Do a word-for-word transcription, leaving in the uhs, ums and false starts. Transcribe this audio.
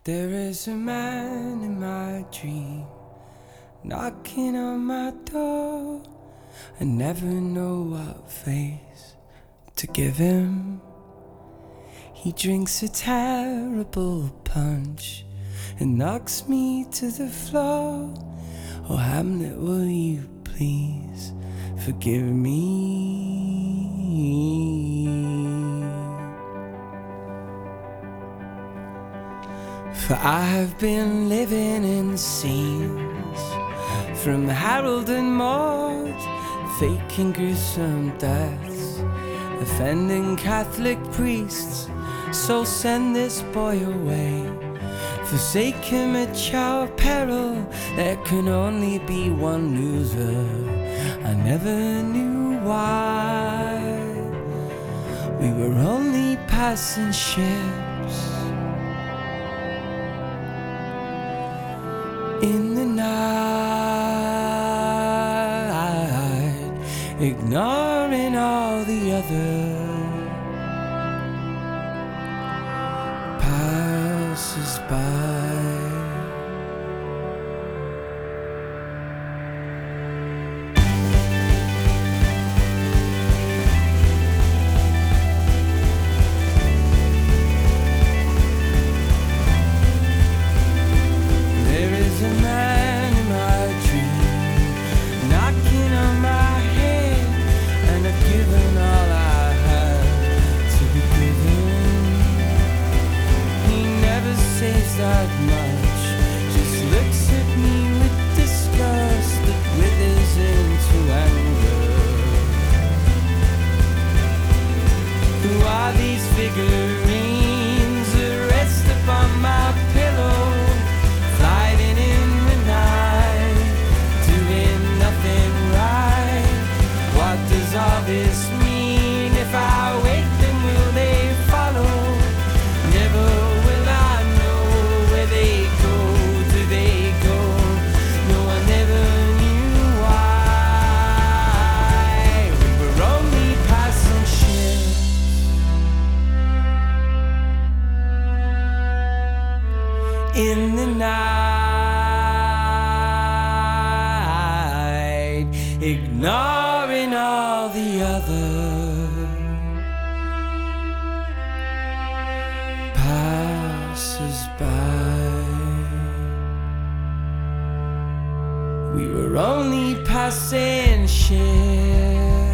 There is a man in my dream knocking on my door. I never know what face to give him. He drinks a terrible punch and knocks me to the floor. Oh Hamlet, will you please forgive me? For I have been living in scenes from Harold and Maude, faking gruesome deaths, offending Catholic priests. So send this boy away, forsake him at your peril. There can only be one loser. I never knew why. We were only passing ships in the night, ignoring all the other passers by. That much, just looks at me with disgust that withers into anger. Who are these figurines that rest upon my pillow, gliding in the night, doing nothing right? What does all this mean? If I wait, then will they follow? Never will I know where they go. Do they go? No, I never knew why. We were only passing ships in the night, ignoring all the other passers-by. We were only passing ships.